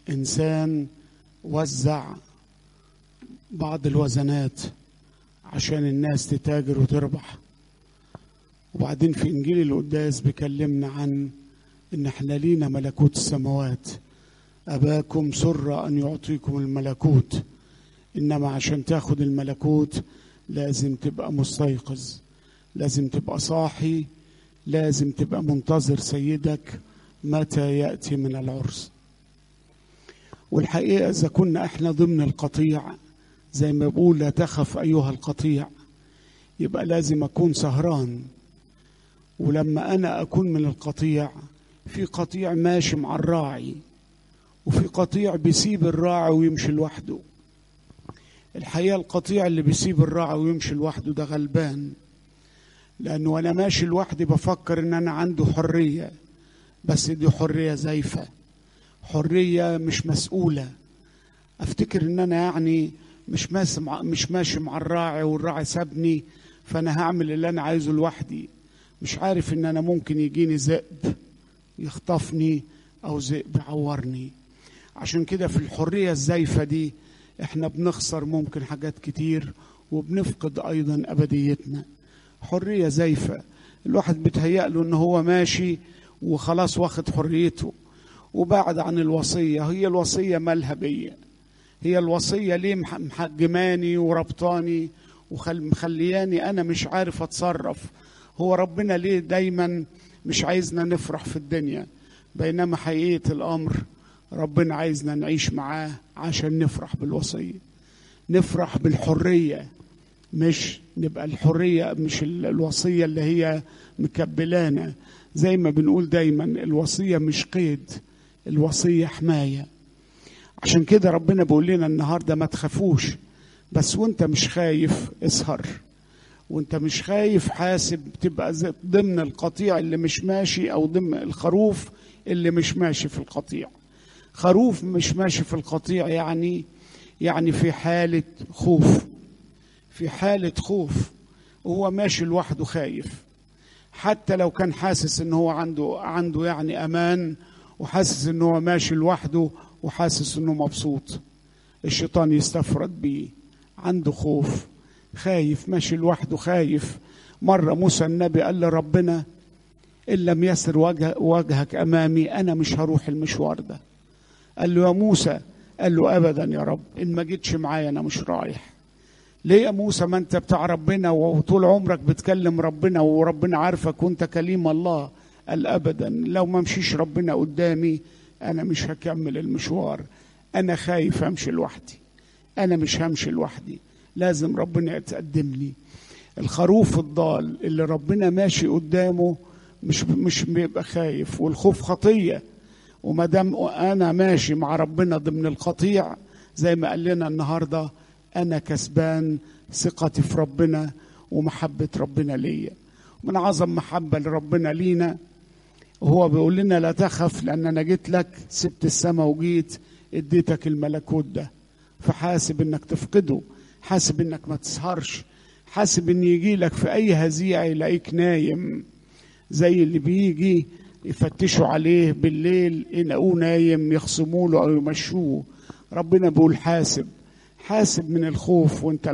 إنسان وزع بعض الوزنات عشان الناس تتاجر وتربح، وبعدين في إنجيل القداس بيكلمنا عن إن احنا لينا ملكوت السماوات. أباكم سر أن يعطيكم الملكوت، إنما عشان تاخد الملكوت لازم تبقى مستيقظ، لازم تبقى صاحي، لازم تبقى منتظر سيدك متى يأتي من العرس. والحقيقة إذا كنا احنا ضمن القطيع زي ما بقول لا تخف أيها القطيع، يبقى لازم أكون سهران. ولما أنا أكون من القطيع، في قطيع ماشي مع الراعي وفي قطيع بيسيب الراعي ويمشي لوحده. الحقيقة القطيع اللي بيسيب الراعي ويمشي لوحده ده غلبان، لأنه وأنا ماشي لوحدي بفكر إن أنا عنده حرية، بس دي حرية زيفة، حرية مش مسؤولة. أفتكر إن أنا يعني مش ماشي مع الراعي والراعي سابني، فأنا هعمل اللي أنا عايزه لوحدي، مش عارف إن أنا ممكن يجيني ذئب يخطفني أو ذئب يعورني. عشان كده في الحرية الزيفة دي احنا بنخسر ممكن حاجات كتير، وبنفقد أيضا أبديتنا. حرية زيفة، الواحد بيتهيأ له إن هو ماشي وخلاص واخد حريته وبعد عن الوصية. هي الوصية مالها بيا؟ هي الوصية ليه محجماني وربطاني ومخلياني أنا مش عارف أتصرف؟ هو ربنا ليه دايما مش عايزنا نفرح في الدنيا، بينما حقيقة الأمر ربنا عايزنا نعيش معاه عشان نفرح بالوصية، نفرح بالحرية، مش نبقى الحرية مش الوصية اللي هي مكبلانا. زي ما بنقول دايما الوصية مش قيد، الوصية حماية. عشان كده ربنا بيقول لنا النهاردة ما تخافوش، بس وانت مش خايف اسهر، وانت مش خايف حاسب تبقى ضمن القطيع اللي مش ماشي، او ضمن الخروف اللي مش ماشي في القطيع. خروف مش ماشي في القطيع يعني في حالة خوف، في حالة خوف، وهو ماشي لوحده خايف. حتى لو كان حاسس ان هو عنده يعني امان، وحاسس ان هو ماشي لوحده وحاسس انه مبسوط، الشيطان يستفرد بيه. عنده خوف، خايف، ماشي لوحده خايف. مرة موسى النبي قال لربنا إن لم يسر وجهك أمامي أنا مش هروح المشوار ده. قال له يا موسى، قال له أبدا يا رب، إن ما جيتش معايا أنا مش رايح. ليه يا موسى؟ ما أنت بتاع ربنا وطول عمرك بتكلم ربنا وربنا عارفك وأنت كليم الله. قال أبدا، لو ما مشيش ربنا قدامي أنا مش هكمل المشوار. أنا خايف أمشي لوحدي، أنا مش همشي لوحدي، لازم ربنا يتقدم لي. الخروف الضال اللي ربنا ماشي قدامه مش بيبقى خايف، والخوف خطية. وما دام انا ماشي مع ربنا ضمن القطيع زي ما قال لنا النهارده، انا كسبان ثقتي في ربنا ومحبة ربنا ليا. من اعظم محبة لربنا لينا وهو بيقول لنا لا تخف، لان انا جيت لك، سبت السماء وجيت اديتك الملكوت ده. فحاسب انك تفقده، حاسب انك ما تسهرش، حاسب ان يجي لك في اي هزيعة يلاقيك نايم، زي اللي بيجي يفتشوا عليه بالليل يلاقوه نايم يخصموا له او يمشوه. ربنا بيقول حاسب من الخوف وانت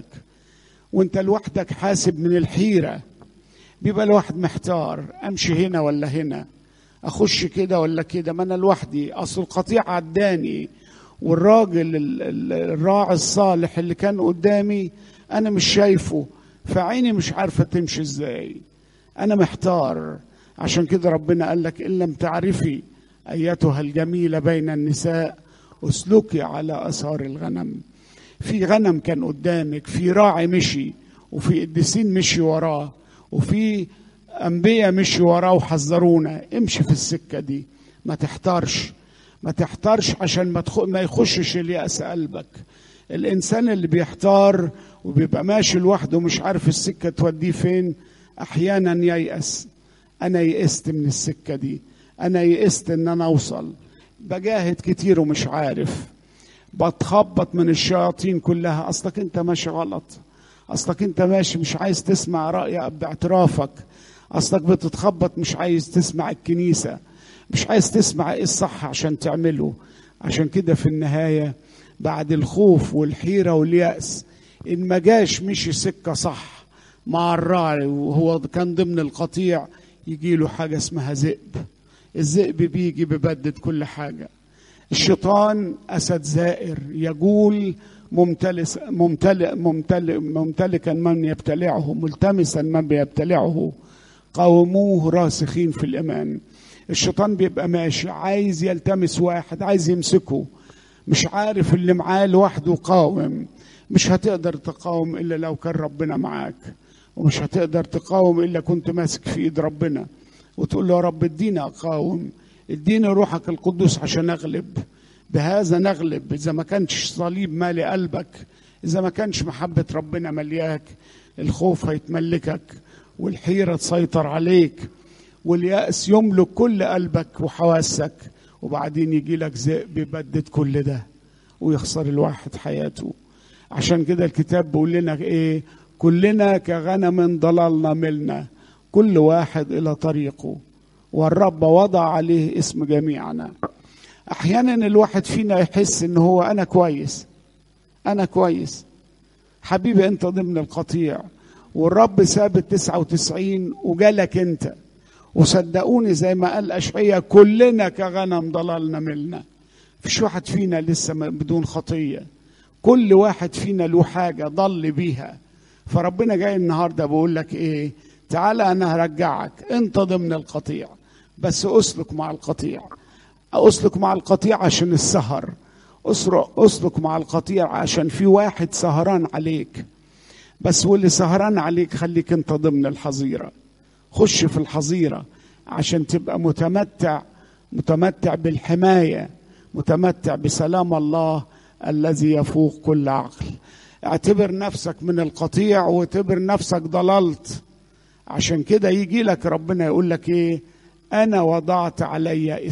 لوحدك، حاسب من الحيرة. بيبقى الواحد محتار، امشي هنا ولا هنا، اخش كده ولا كده، ما انا لوحدي، اصل القطيع عداني، والراجل الراعي الصالح اللي كان قدامي انا مش شايفه، فعيني مش عارفة تمشي ازاي، انا محتار. عشان كده ربنا قال لك إن لم تعرفي أيتها الجميلة بين النساء اسلكي على أثار الغنم. في غنم كان قدامك، في راعي مشي، وفي قديسين مشي وراه، وفي أنبياء مشي وراه وحذرونا امشي في السكة دي، ما تحتارش عشان ما يخشش اليأس قلبك. الإنسان اللي بيحتار وبيبقى ماشي لوحده مش عارف السكة توديه فين أحيانا ييأس. أنا يئست من السكة دي، أنا يئست إن أنا أوصل، بجاهد كتير ومش عارف، بتخبط من الشياطين كلها. أصلك أنت ماشي غلط، أصلك أنت ماشي مش عايز تسمع رأي باعترافك، أصلك بتتخبط مش عايز تسمع الكنيسة، مش عايز تسمع إيه الصح عشان تعمله. عشان كده في النهاية بعد الخوف والحيرة واليأس إن ما جاش مشي سكة صح مع الراعي وهو كان ضمن القطيع، يجيله حاجة اسمها ذئب. الذئب بيجي بيبدد كل حاجة. الشيطان أسد زائر يجول ممتلكا من يبتلعه، ملتمسا من بيبتلعه، قاوموه راسخين في الإيمان. الشيطان بيبقى ماشي عايز يلتمس واحد، عايز يمسكه، مش عارف اللي معاه لوحده قاوم. مش هتقدر تقاوم إلا لو كان ربنا معاك، ومش هتقدر تقاوم إلا كنت ماسك في إيد ربنا وتقول له يا رب اديني أقاوم، اديني روحك القدوس عشان أغلب. بهذا نغلب. إذا ما كانش صليب مالي قلبك، إذا ما كانش محبة ربنا ملياك، الخوف هيتملكك والحيرة تسيطر عليك واليأس يملك كل قلبك وحواسك، وبعدين يجي لك ذئب يبدد كل ده ويخسر الواحد حياته. عشان كده الكتاب بيقول لنا ايه؟ كلنا كغنم ضللنا ملنا، كل واحد الى طريقه، والرب وضع عليه اسم جميعنا. احيانا الواحد فينا يحس ان هو انا كويس، انا كويس. حبيبي انت ضمن القطيع، والرب ساب 99 وجالك انت. وصدقوني زي ما قال أشعياء كلنا كغنم ضللنا ملنا. فيش واحد فينا لسه بدون خطية، كل واحد فينا له حاجة ضل بيها. فربنا جاي النهاردة بقول لك ايه؟ تعالى انا هرجعك، انت ضمن القطيع، بس اسلك مع القطيع. اسلك مع القطيع عشان السهر، اسلك مع القطيع عشان في واحد سهران عليك. بس واللي سهران عليك خليك انت ضمن الحظيرة. خش في الحظيرة عشان تبقى متمتع بالحماية، متمتع بسلام الله الذي يفوق كل عقل. اعتبر نفسك من القطيع واعتبر نفسك ضللت. عشان كده يجي لك ربنا يقول لك ايه؟ انا وضعت علي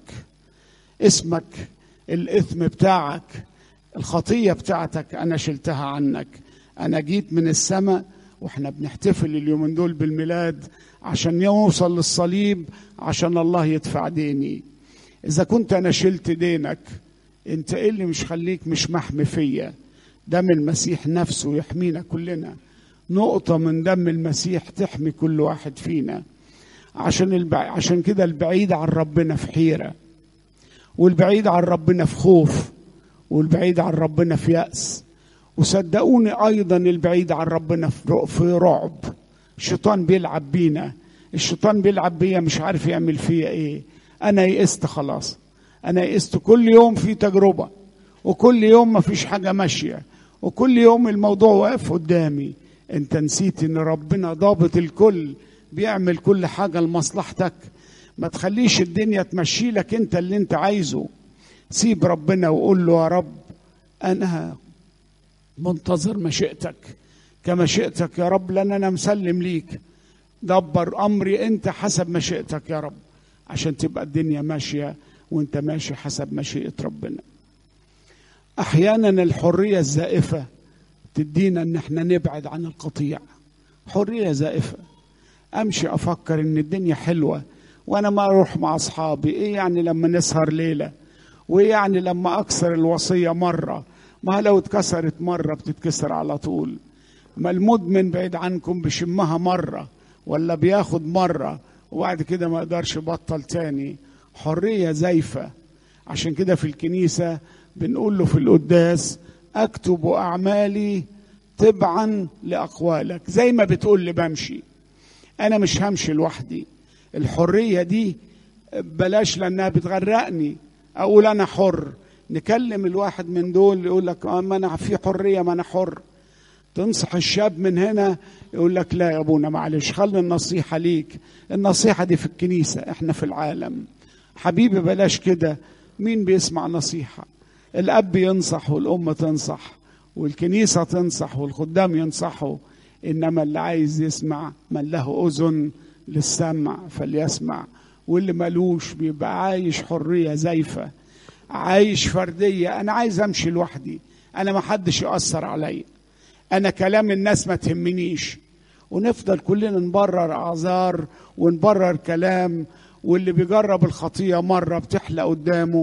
اسمك الاثم بتاعك، الخطية بتاعتك انا شلتها عنك. انا جيت من السماء، واحنا بنحتفل اليومين دول بالميلاد عشان يوصل للصليب، عشان الله يدفع ديني. اذا كنت انا شلت دينك، انت ايه اللي مش خليك مش محمي فيا؟ دم المسيح نفسه يحمينا كلنا. نقطة من دم المسيح تحمي كل واحد فينا. عشان كده البعيد عن ربنا في حيرة، والبعيد عن ربنا في خوف، والبعيد عن ربنا في يأس. وصدقوني ايضا البعيد عن ربنا في رعب. الشيطان بيلعب بينا، الشيطان بيلعب بيا مش عارف يعمل فيا ايه. انا يئست خلاص، انا يئست. كل يوم في تجربة، وكل يوم ما فيش حاجة ماشية، وكل يوم الموضوع واقف قدامي. انت نسيت ان ربنا ضابط الكل، بيعمل كل حاجة لمصلحتك. ما تخليش الدنيا تمشي لك انت اللي انت عايزه. سيب ربنا وقول له يا رب انا منتظر مشيئتك، كمشيئتك يا رب، لأن أنا مسلم ليك. دبر أمري أنت حسب مشيئتك يا رب، عشان تبقى الدنيا ماشية وأنت ماشي حسب مشيئة ربنا. أحيانا الحرية الزائفة تدينا أن احنا نبعد عن القطيع. حرية زائفة، أمشي أفكر أن الدنيا حلوة وأنا ما أروح مع أصحابي. إيه يعني لما نسهر ليلة؟ وإيه يعني لما أكسر الوصية مرة؟ ما لو اتكسرت مرة بتتكسر على طول. ما المدمن بعيد عنكم بشمها مرة ولا بياخد مرة وبعد كده ما يقدرش يبطل تاني. حرية زيفة. عشان كده في الكنيسة بنقول له في القداس أكتب أعمالي تبعا لأقوالك. زي ما بتقول لي بمشي، أنا مش همشي لوحدي. الحرية دي بلاش لأنها بتغرقني. أقول أنا حر، نكلم الواحد من دول يقول لك ما أنا في حرية، ما أنا حر. تنصح الشاب من هنا يقول لك لا يا أبونا معلش، خلي النصيحة ليك، النصيحة دي في الكنيسة، إحنا في العالم. حبيبي بلاش كده. مين بيسمع نصيحة؟ الأب ينصح والأم تنصح والكنيسة تنصح والخدام ينصحوا. إنما اللي عايز يسمع، من له أذن للسمع فليسمع. واللي ملوش بيبقى عايش حرية زيفة، عايش فردية. أنا عايز أمشي لوحدي، أنا ما حدش يأثر علي، أنا كلام الناس ما تهمنيش. ونفضل كلنا نبرر أعذار ونبرر كلام. واللي بيجرب الخطية مرة بتحلى قدامه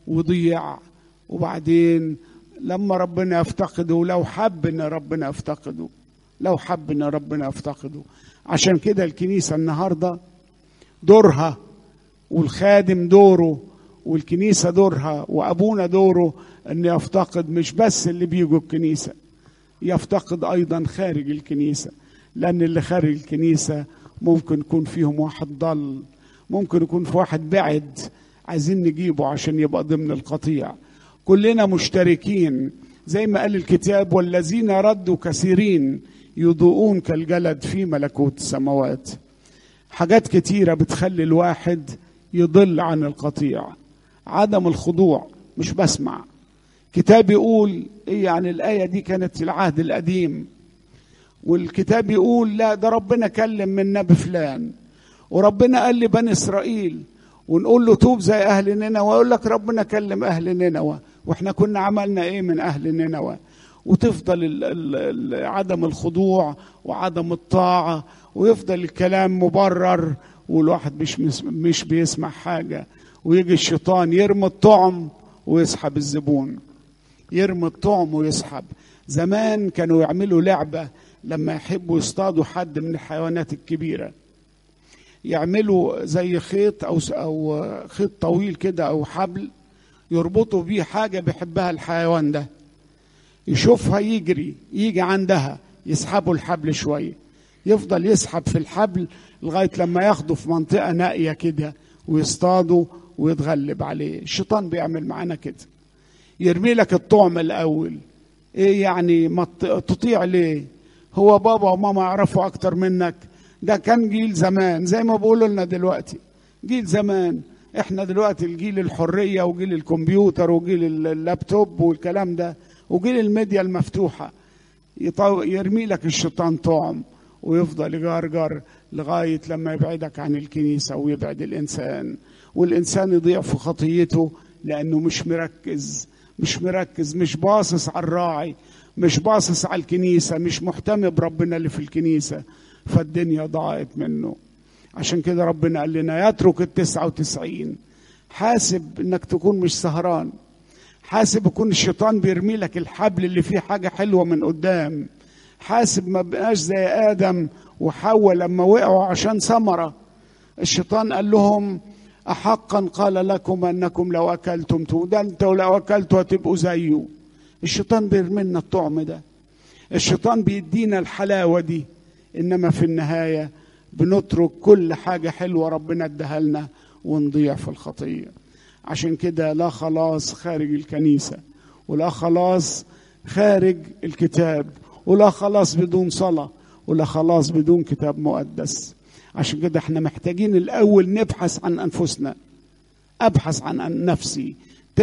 وضيع، وبعدين لما ربنا يفتقده، لو حب ان ربنا يفتقده، لو حب ان ربنا يفتقده. عشان كده الكنيسة النهاردة دورها، والخادم دوره، والكنيسة دورها، وأبونا دوره أن يفتقد مش بس اللي بيجوا الكنيسة، يفتقد أيضا خارج الكنيسة، لأن اللي خارج الكنيسة ممكن يكون فيهم واحد ضل، ممكن يكون في واحد بعد، عايزين نجيبه عشان يبقى ضمن القطيع. كلنا مشتركين زي ما قال الكتاب: والذين ردوا كثيرين يضوءون كالجلد في ملكوت السماوات. حاجات كتيرة بتخلي الواحد يضل عن القطيع. عدم الخضوع، مش بسمع كتاب يقول ايه يعني الآية دي كانت في العهد القديم، والكتاب يقول لا ده ربنا كلم من نبي فلان، وربنا قال لبني إسرائيل، ونقول له توب زي أهل نينوى، ويقول لك ربنا كلم أهل نينوى، واحنا كنا عملنا ايه من أهل نينوى؟ وتفضل عدم الخضوع وعدم الطاعة، ويفضل الكلام مبرر، والواحد مش بيسمع حاجة. ويجي الشيطان يرمي الطعم ويسحب الزبون، يرمي الطعم ويسحب. زمان كانوا يعملوا لعبة لما يحبوا يصطادوا حد من الحيوانات الكبيرة، يعملوا زي خيط أو خيط طويل كده أو حبل يربطوا بيه حاجة بيحبها الحيوان ده، يشوفها يجي عندها، يسحبوا الحبل شوية، يفضل يسحب في الحبل لغاية لما ياخده في منطقة نائية كده ويصطادوا ويتغلب عليه. الشيطان بيعمل معانا كده، يرمي لك الطعم الأول. ايه يعني ما تطيع ليه؟ هو بابا وماما يعرفوا أكتر منك؟ ده كان جيل زمان، زي ما بقولوا لنا دلوقتي جيل زمان. احنا دلوقتي الجيل الحرية وجيل الكمبيوتر وجيل اللابتوب والكلام ده وجيل الميديا المفتوحة. يرمي لك الشيطان طعم ويفضل يجرجر لغاية لما يبعدك عن الكنيسة ويبعد الإنسان، والإنسان يضيع في خطيته لأنه مش مركز، مش باصص على الراعي، مش باصص على الكنيسة، مش مهتم بربنا اللي في الكنيسة، فالدنيا ضاعت منه. عشان كده ربنا قال لنا يترك 99. حاسب انك تكون مش سهران، حاسب يكون الشيطان بيرمي لك الحبل اللي فيه حاجة حلوة من قدام، حاسب ما بقاش زي آدم وحواء لما وقعوا عشان ثمرة. الشيطان قال لهم أحقا قال لكم أنكم لو أكلتم، ده انتوا لو أكلتوا هتبقوا زيه. الشيطان بيرمي لنا الطعم ده، الشيطان بيدينا الحلاوة دي، إنما في النهاية بنترك كل حاجة حلوة ربنا اداها لنا ونضيع في الخطية. عشان كده لا خلاص خارج الكنيسة، ولا خلاص خارج الكتاب، ولا خلاص بدون صلاة، ولا خلاص بدون كتاب مقدس. عشان كده احنا محتاجين الأول نبحث عن أنفسنا. أبحث عن نفسي.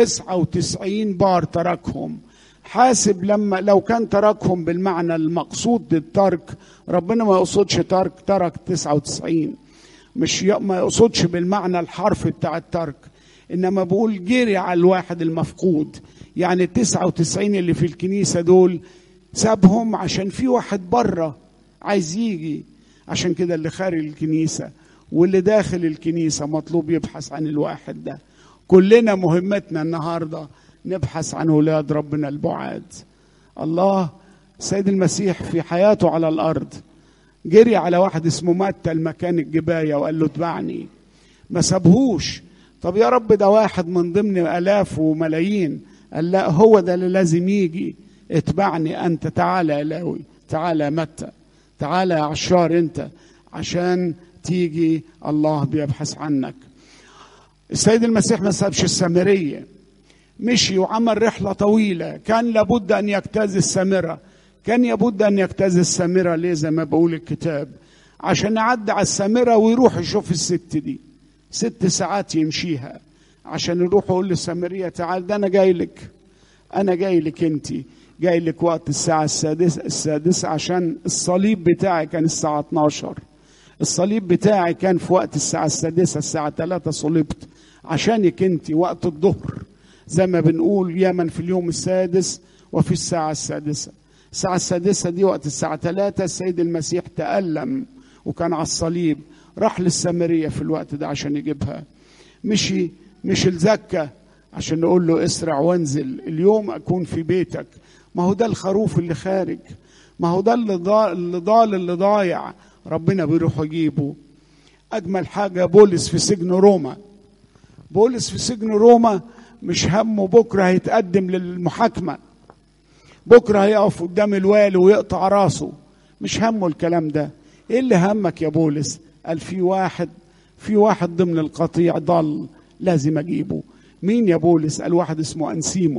99 بار تركهم. حاسب لو كان تركهم بالمعنى المقصود للترك، ربنا ما يقصدش ترك 99، ما يقصدش بالمعنى الحرفي بتاع الترك، إنما بقول جري على الواحد المفقود. يعني 99 اللي في الكنيسة دول سابهم عشان في واحد بره عايز يجي. عشان كده اللي خارج الكنيسة واللي داخل الكنيسة مطلوب يبحث عن الواحد ده. كلنا مهمتنا النهاردة نبحث عن أولاد ربنا البعاد. الله سيد المسيح في حياته على الأرض جري على واحد اسمه متى المكان الجباية وقال له اتبعني، ما سابهوش. طب يا رب ده واحد من ضمن آلاف وملايين. قال لا، هو ده اللي لازم يجي. اتبعني أنت، تعالى يا لاوي، تعالى يا متى، تعالى يا عشار أنت، عشان تيجي الله بيبحث عنك. السيد المسيح ما سابش السامرية، مشي وعمل رحلة طويلة. كان لابد أن يجتاز السامرة. كان لابد أن يجتاز السامرة. ليه؟ زي ما بقول الكتاب، عشان يعدي على السامرة ويروح يشوف الست دي. 6 ساعات يمشيها عشان يروح يقول للسامرية تعال، ده أنا جاي لك أنت، جاي لك وقت الساعة السادسة عشان الصليب بتاعي كان الساعة 12. الصليب بتاعي كان في وقت الساعة السادسة، الساعة 3 صلبت عشانك أنت وقت الظهر. زي ما بنقول يا من في اليوم السادس وفي الساعة السادسة. الساعة السادسة دي وقت الساعة 3 السيد المسيح تألم وكان على الصليب. راح للسامرية في الوقت ده عشان يجيبها. مش الزكة عشان نقول له اسرع وانزل اليوم أكون في بيتك. ما هو ده الخروف اللي خارج، ما هو ده اللي ضايع ربنا بيروح يجيبه. أجمل حاجة بولس في سجن روما. بولس في سجن روما مش همه بكرة هيتقدم للمحاكمة، بكرة هيقف قدام الوالي ويقطع راسه، مش همه الكلام ده. ايه اللي همك يا بولس؟ قال في واحد ضمن القطيع ضل لازم اجيبه. مين يا بولس؟ قال واحد اسمه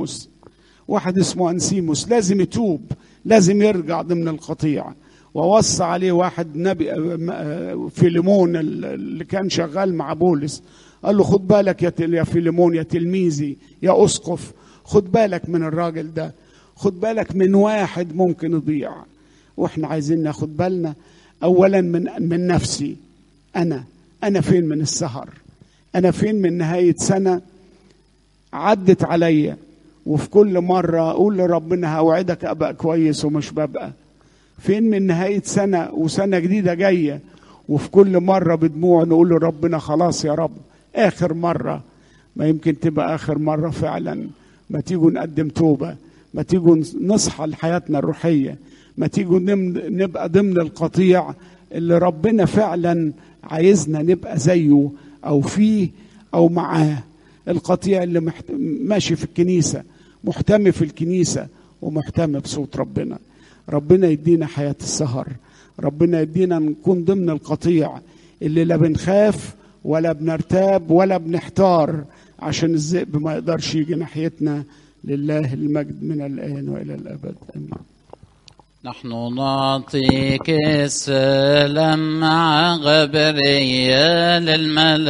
أنسيموس لازم يتوب، لازم يرجع ضمن القطيع. ووصى عليه واحد نبي فيليمون اللي كان شغال مع بولس، قال له خد بالك يا فيليمون يا تلميذي يا أسقف، خد بالك من الراجل ده، خد بالك من واحد ممكن يضيع. واحنا عايزين ناخد بالنا اولا من نفسي. انا فين من السهر؟ انا فين من نهاية سنة عدت عليا وفي كل مرة اقول لربنا هوعدك ابقى كويس ومش ببقى؟ فين من نهاية سنة وسنة جديدة جاية وفي كل مرة بدموع نقول لربنا خلاص يا رب اخر مرة؟ ما يمكن تبقى اخر مرة فعلا. ما تيجوا نقدم توبة، ما تيجوا نصحى لحياتنا الروحية، ما تيجوا نبقى ضمن القطيع اللي ربنا فعلا عايزنا نبقى زيه أو فيه أو معاه. القطيع اللي ماشي في الكنيسة، محتمي في الكنيسة ومحتمي بصوت ربنا. ربنا يدينا حياة السهر، ربنا يدينا نكون ضمن القطيع اللي لا بنخاف ولا بنرتاب ولا بنحتار عشان الذئب ما يقدرش يجي ناحيتنا. لله المجد من الآن وإلى الأبد آمين. نحن نعطيك السلام مع غبريال الملائكة